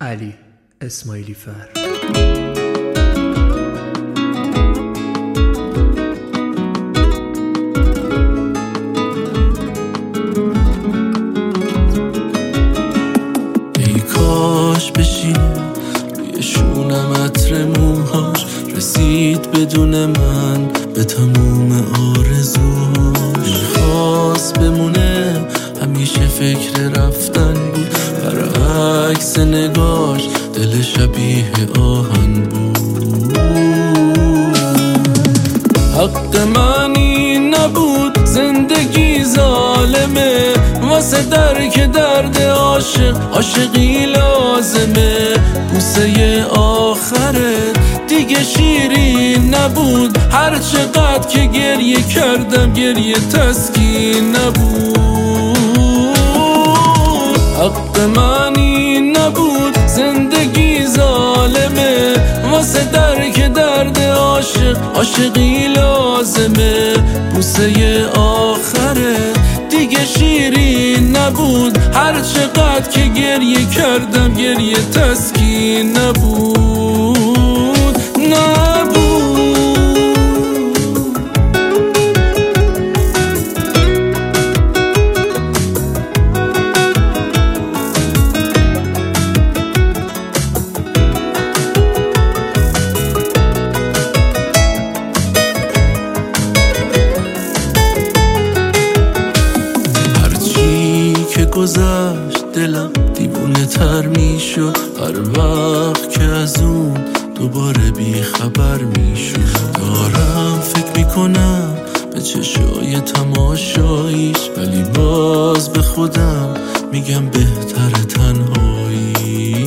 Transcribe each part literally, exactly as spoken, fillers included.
علی اسماعیلی فر. ای کاش بشینه روی شونم عطر موهاش، رسید بدون من به تموم آرزوهاش. خواست بمونه همیشه فکر رفتن بود، برعکس نگاش دل شبیه آهن بود. حق من این نبود، زندگی ظالمه، واسه درک درد عاشق عاشقی لازمه. بوسه آخرت دیگه شیرین نبود، هر چقدر که گریه کردم گریه تسکین نبود. حق من این نبود، زندگی ظالمه، واسه درک درد عاشق عاشقی لازمه. بوسه آخرت دیگه شیرین نبود، هر چقدر که گریه کردم گریه تسکین نبود نبود. گذشت دلم دیوونه تر می شد، هر وقت که از اون دوباره بی خبر می شد. دارم فکر می کنم به چشای تماشاییش، ولی باز به خودم میگم بهتر تنهایی.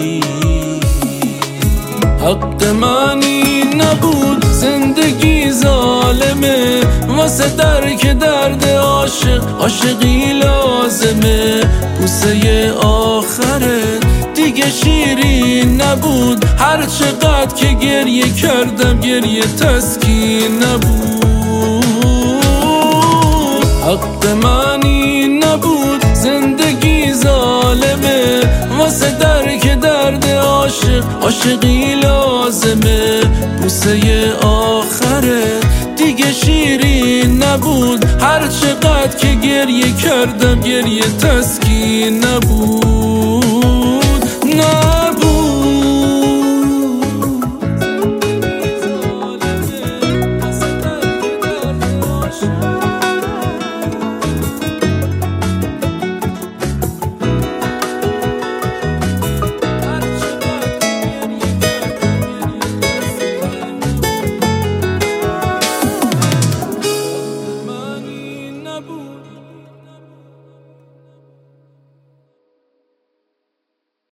حق من این نبود، زندگی ظالمه، واسه درک درد عاشق عاشقی لازمه. بوسه آخرت دیگه شیرین نبود، هر چقدر که گریه کردم گریه تسکین نبود. حق من این نبود، زندگی ظالمه، واسه درک درد عاشق عاشقی لازمه. بوسه آخرت دیگه شیرین نبود، هر چقدر که گریه کردم گریه تسکین نبود.